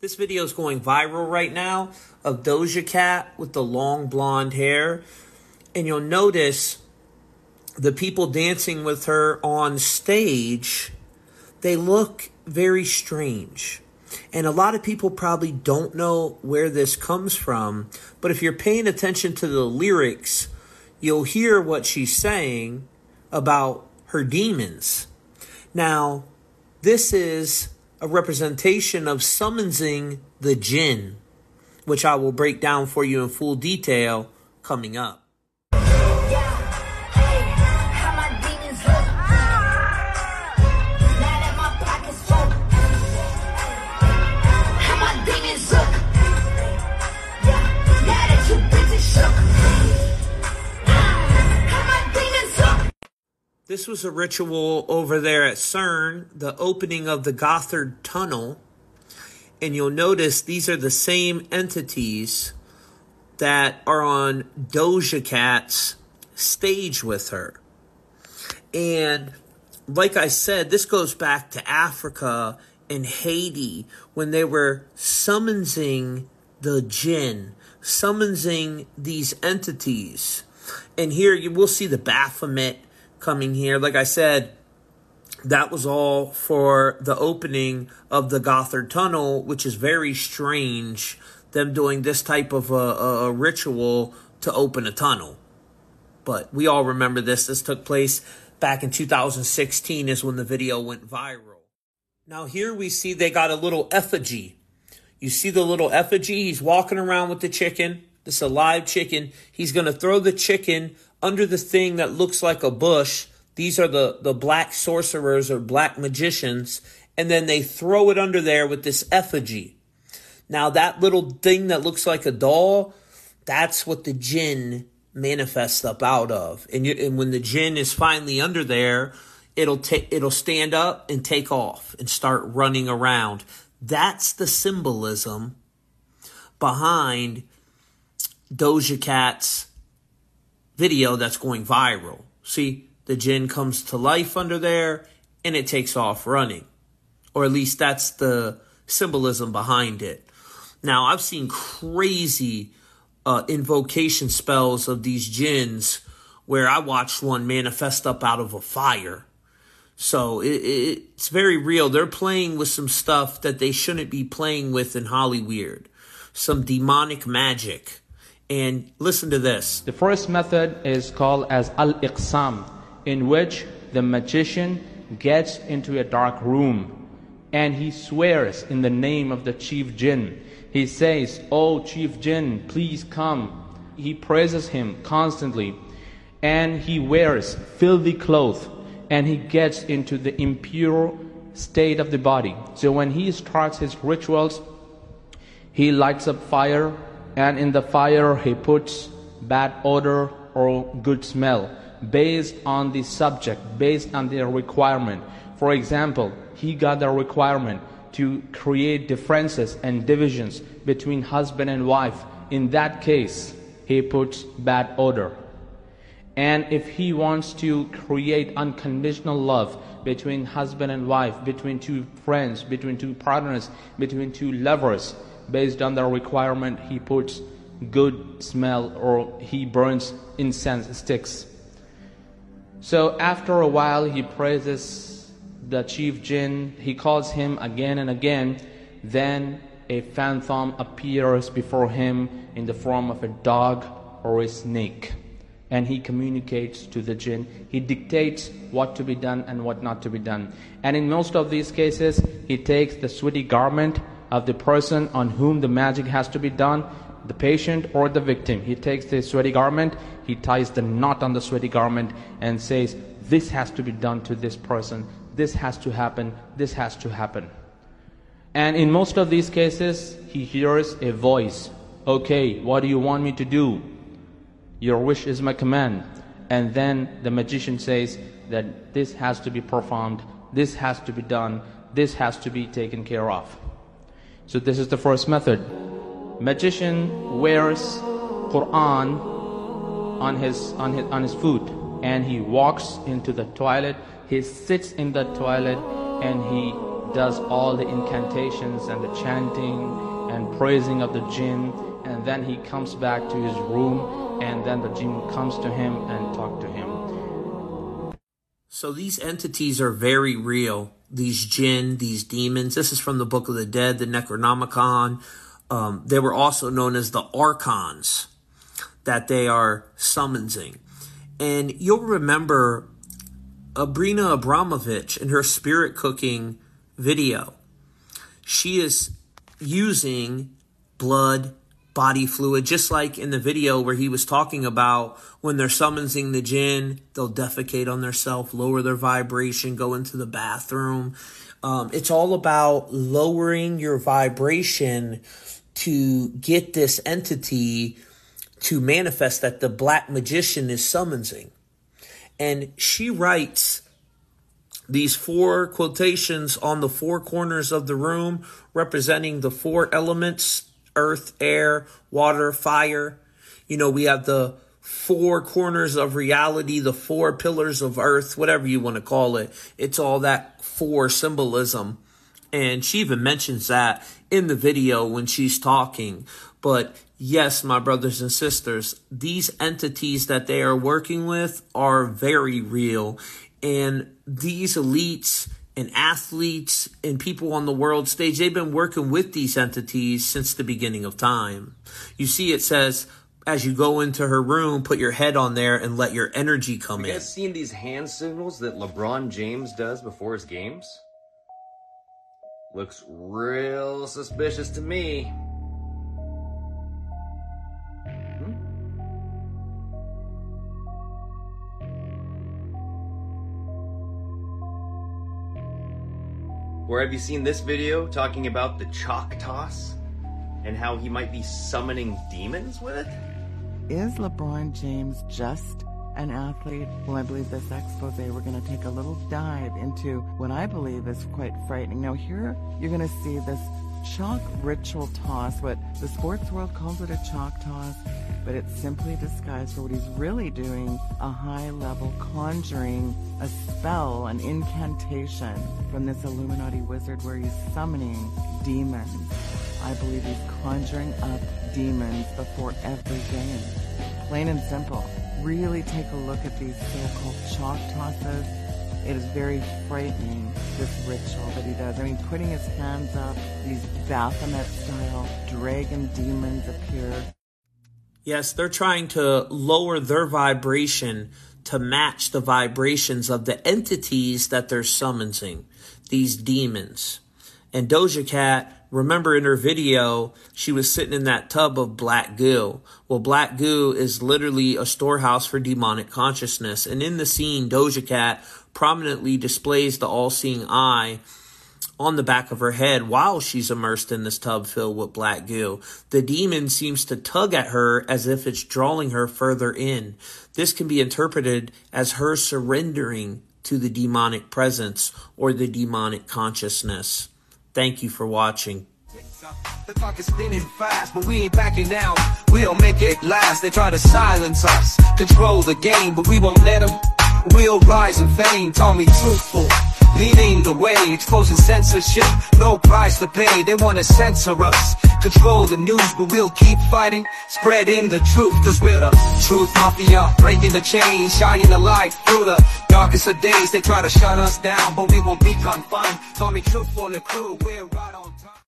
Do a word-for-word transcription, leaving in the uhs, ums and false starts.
This video is going viral right now of Doja Cat with the long blonde hair. And you'll notice the people dancing with her on stage, they look very strange. And a lot of people probably don't know where this comes from. But if you're paying attention to the lyrics, you'll hear what she's saying about her demons. Now, this is a representation of summoning the jinn, which I will break down for you in full detail coming up. This was a ritual over there at CERN, the opening of the Gotthard Tunnel. And you'll notice these are the same entities that are on Doja Cat's stage with her. And like I said, this goes back to Africa and Haiti when they were summoning the jinn, summoning these entities. And here you will see the Baphomet coming here. Like I said, that was all for the opening of the Gotthard Tunnel, which is very strange, them doing this type of a, a, a ritual to open a tunnel. But we all remember this. This took place back in two thousand sixteen is when the video went viral. Now here we see they got a little effigy. You see the little effigy? He's walking around with the chicken. This is a live chicken. He's going to throw the chicken under the thing that looks like a bush. These are the, the black sorcerers or black magicians. And then they throw it under there with this effigy. Now that little thing that looks like a doll, that's what the jinn manifests up out of. And, you, and when the jinn is finally under there, it'll ta- it'll stand up and take off and start running around. That's the symbolism behind Doja Cat's video that's going viral. See, the jinn comes to life under there and it takes off running. Or at least that's the symbolism behind it. Now, I've seen crazy uh, invocation spells of these jinns where I watched one manifest up out of a fire. So it, it, it's very real. They're playing with some stuff that they shouldn't be playing with in Hollywood. Some demonic magic. And listen to this. The first method is called as al-iqsam, in which the magician gets into a dark room and he swears in the name of the chief jinn. He says, "Oh, chief jinn, please come." He praises him constantly and he wears filthy clothes and he gets into the impure state of the body. So when he starts his rituals, he lights up fire, and in the fire he puts bad odor or good smell based on the subject, based on their requirement. For example, he got the requirement to create differences and divisions between husband and wife. In that case, he puts bad odor. And if he wants to create unconditional love between husband and wife, between two friends, between two partners, between two lovers, based on the requirement, he puts good smell or he burns incense sticks. So after a while, he praises the chief jinn. He calls him again and again. Then a phantom appears before him in the form of a dog or a snake. And he communicates to the jinn. He dictates what to be done and what not to be done. And in most of these cases, he takes the sweaty garment of the person on whom the magic has to be done, the patient or the victim. He takes the sweaty garment, he ties the knot on the sweaty garment and says, this has to be done to this person, this has to happen, this has to happen. And in most of these cases, he hears a voice. Okay, what do you want me to do? Your wish is my command. And then the magician says that this has to be performed, this has to be done, this has to be taken care of. So this is the first method. Magician wears Quran on his on his on his foot, and he walks into the toilet. He sits in the toilet and he does all the incantations and the chanting and praising of the jinn, and then he comes back to his room, and then the jinn comes to him and talk to him. So these entities are very real. These jinn, these demons. This is from the Book of the Dead, the Necronomicon. Um, they were also known as the archons that they are summoning. And you'll remember Abrina Abramovich in her spirit cooking video. She is using blood, body fluid, just like in the video where he was talking about when they're summoning the jinn, they'll defecate on themselves, lower their vibration, go into the bathroom. Um, it's all about lowering your vibration to get this entity to manifest that the black magician is summoning. And she writes these four quotations on the four corners of the room representing the four elements: earth, air, water, fire. You know, we have the four corners of reality, the four pillars of earth, whatever you want to call it. It's all that four symbolism. And she even mentions that in the video when she's talking. But yes, my brothers and sisters, these entities that they are working with are very real. And these elites and athletes and people on the world stage, they've been working with these entities since the beginning of time. You see, it says, as you go into her room, put your head on there and let your energy come in. You guys seen these hand signals that LeBron James does before his games? Looks real suspicious to me. Hmm? Or have you seen this video talking about the chalk toss and how he might be summoning demons with it? Is LeBron James just an athlete? Well, I believe this expose, we're going to take a little dive into what I believe is quite frightening. Now here, you're going to see this chalk ritual toss, what the sports world calls it a chalk toss, but it's simply disguised for what he's really doing, a high-level conjuring, a spell, an incantation from this Illuminati wizard where he's summoning demons. I believe he's conjuring up demons before every game. Plain and simple. Really take a look at these so-called chalk tosses. It is very frightening, this ritual that he does. I mean, putting his hands up, these Baphomet-style dragon demons appear. Yes, they're trying to lower their vibration to match the vibrations of the entities that they're summoning, these demons. And Doja Cat, remember in her video, she was sitting in that tub of black goo. Well, black goo is literally a storehouse for demonic consciousness. And in the scene, Doja Cat prominently displays the all-seeing eye on the back of her head while she's immersed in this tub filled with black goo. The demon seems to tug at her as if it's drawing her further in. This can be interpreted as her surrendering to the demonic presence or the demonic consciousness. Thank you for watching. The clock is spinning fast, but we ain't backing down. We'll make it last. They try to silence us, control the game, but we won't let them. We'll rise in fame, call me truthful, leading the way, exposing censorship, no price to pay. They want to censor us, control the news, but we'll keep fighting, spreading the truth, cause we're the truth mafia, breaking the chains, shining the light through the darkest of days. They try to shut us down, but we won't be confined. Call me truthful, the crew, we're right on time.